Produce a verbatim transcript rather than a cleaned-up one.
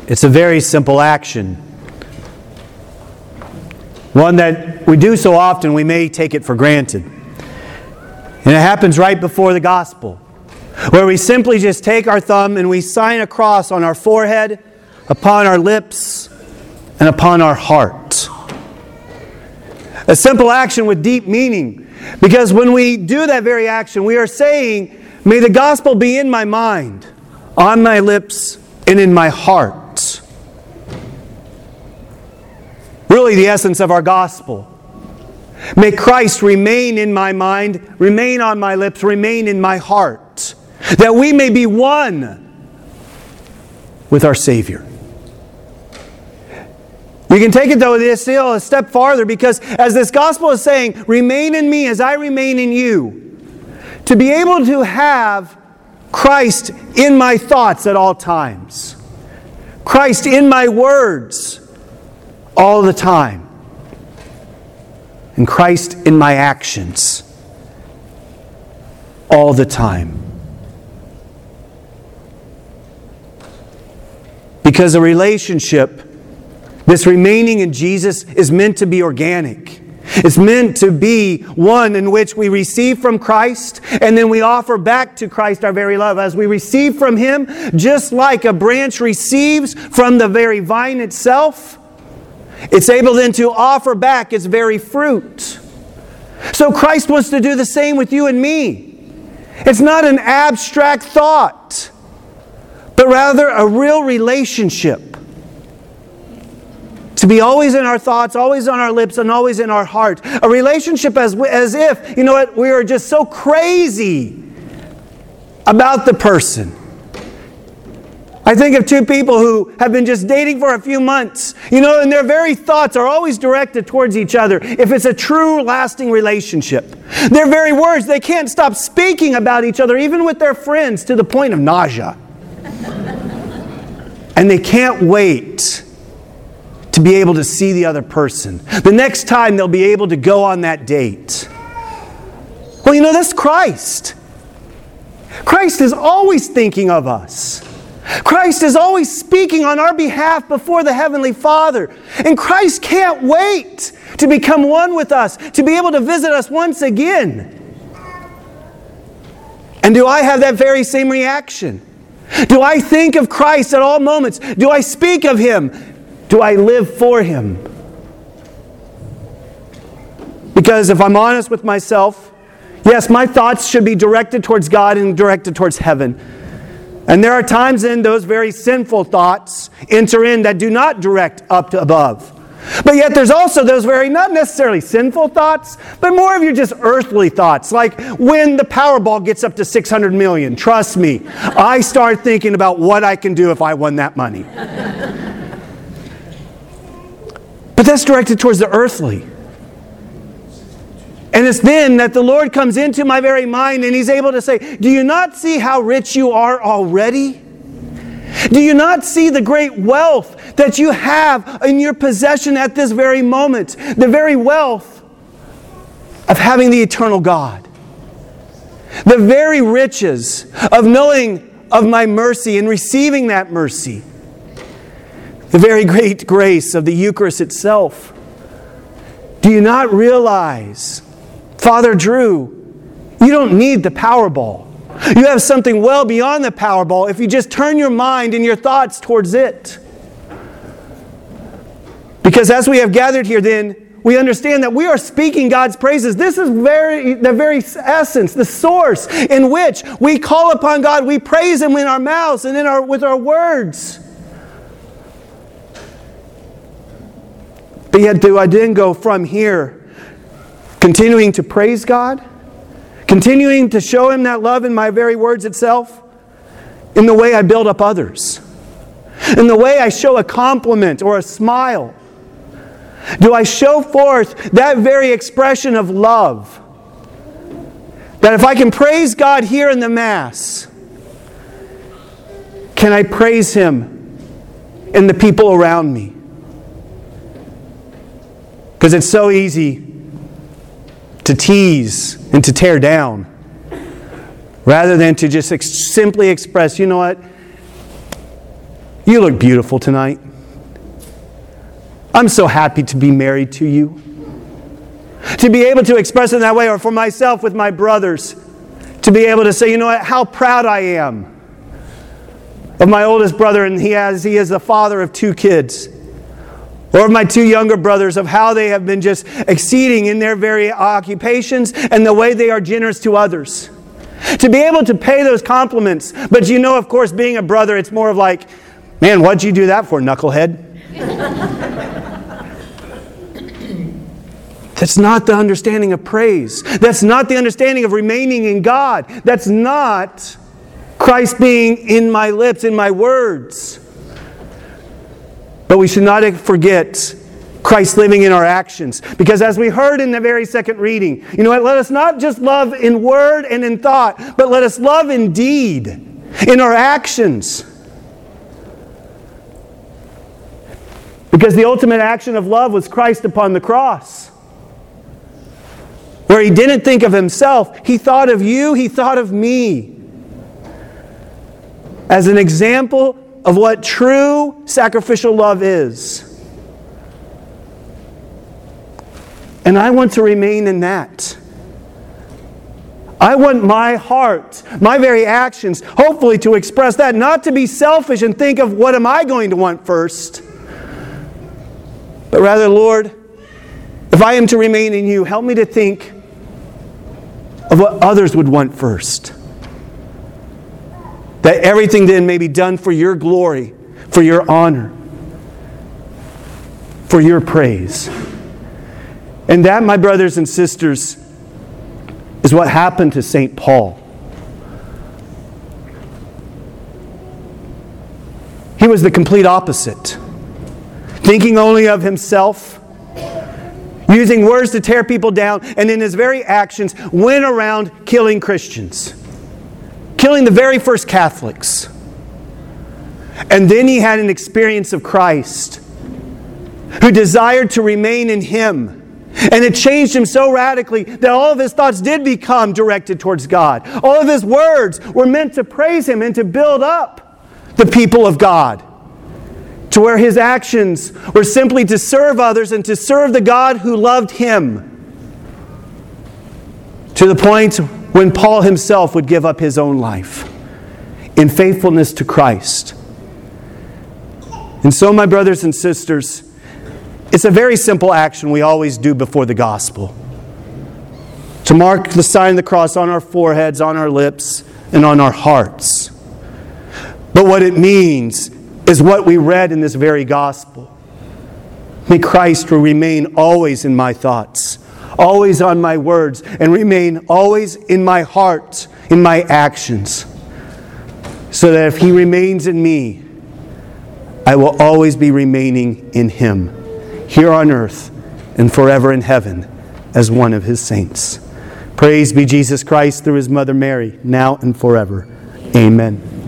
It's a very simple action. One that we do so often we may take it for granted. And it happens right before the gospel, where we simply just take our thumb and we sign a cross on our forehead, upon our lips, and upon our heart. A simple action with deep meaning. Because when we do that very action, we are saying, may the gospel be in my mind, on my lips, and in my heart. Really the essence of our gospel. May Christ remain in my mind, remain on my lips, remain in my heart. That we may be one with our Savior. You can take it though this still a step farther, because as this gospel is saying, remain in me as I remain in you. To be able to have Christ in my thoughts at all times. Christ in my words all the time. And Christ in my actions all the time. Because a relationship, this remaining in Jesus, is meant to be organic. It's meant to be one in which we receive from Christ and then we offer back to Christ our very love. As we receive from Him, just like a branch receives from the very vine itself, it's able then to offer back its very fruit. So Christ wants to do the same with you and me. It's not an abstract thought, but rather a real relationship. To be always in our thoughts, always on our lips, and always in our heart. A relationship as, as if, you know what, we are just so crazy about the person. I think of two people who have been just dating for a few months, you know, and their very thoughts are always directed towards each other. If it's a true, lasting relationship. Their very words, they can't stop speaking about each other, even with their friends, to the point of nausea. And they can't wait to be able to see the other person. The next time they'll be able to go on that date. Well, you know, that's Christ. Christ is always thinking of us. Christ is always speaking on our behalf before the Heavenly Father. And Christ can't wait to become one with us, to be able to visit us once again. And do I have that very same reaction? Do I think of Christ at all moments? Do I speak of Him? Do I live for Him? Because if I'm honest with myself, yes, my thoughts should be directed towards God and directed towards heaven. And there are times in those very sinful thoughts enter in that do not direct up to above. But yet there's also those very, not necessarily sinful thoughts, but more of your just earthly thoughts. Like when the Powerball gets up to six hundred million, trust me, I start thinking about what I can do if I won that money. But that's directed towards the earthly. And it's then that the Lord comes into my very mind and He's able to say, do you not see how rich you are already? Do you not see the great wealth that you have in your possession at this very moment? The very wealth of having the eternal God. The very riches of knowing of my mercy and receiving that mercy. The very great grace of the Eucharist itself. Do you not realize, Father Drew, you don't need the Powerball. You have something well beyond the Powerball if you just turn your mind and your thoughts towards it. Because as we have gathered here then, we understand that we are speaking God's praises. This is very the very essence, the source in which we call upon God. We praise Him in our mouths and in our with our words. But yet do I then go from here continuing to praise God? Continuing to show Him that love in my very words itself? In the way I build up others? In the way I show a compliment or a smile? Do I show forth that very expression of love? That if I can praise God here in the Mass, can I praise Him in the people around me? Because it's so easy to tease and to tear down rather than to just ex- simply express, you know what? You look beautiful tonight. I'm so happy to be married to you. To be able to express it that way, or for myself with my brothers, to be able to say, you know what, how proud I am of my oldest brother, and he has he is the father of two kids. Or of my two younger brothers, of how they have been just exceeding in their very occupations and the way they are generous to others. To be able to pay those compliments. But you know, of course, being a brother, it's more of like, man, what'd you do that for, knucklehead? That's not the understanding of praise. That's not the understanding of remaining in God. That's not Christ being in my lips, in my words. But we should not forget Christ living in our actions. Because as we heard in the very second reading, you know what? Let us not just love in word and in thought, but let us love in deed, in our actions. Because the ultimate action of love was Christ upon the cross. Where He didn't think of Himself, He thought of you, He thought of me. As an example of what true sacrificial love is. And I want to remain in that. I want my heart, my very actions, hopefully to express that, not to be selfish and think of what am I going to want first, but rather, Lord, if I am to remain in You, help me to think of what others would want first. That everything then may be done for Your glory, for Your honor, for Your praise. And that, my brothers and sisters, is what happened to Saint Paul. He was the complete opposite. Thinking only of himself, using words to tear people down, and in his very actions went around killing Christians. Killing the very first Catholics. And then he had an experience of Christ, who desired to remain in Him. And it changed him so radically that all of his thoughts did become directed towards God. All of his words were meant to praise Him and to build up the people of God. To where his actions were simply to serve others and to serve the God who loved him. To the point when Paul himself would give up his own life in faithfulness to Christ. And so, my brothers and sisters, it's a very simple action we always do before the gospel. To mark the sign of the cross on our foreheads, on our lips, and on our hearts. But what it means is what we read in this very gospel. May Christ remain always in my thoughts, always on my words, and remain always in my heart, in my actions. So that if He remains in me, I will always be remaining in Him, here on earth and forever in heaven, as one of His saints. Praise be Jesus Christ through His Mother Mary, now and forever. Amen.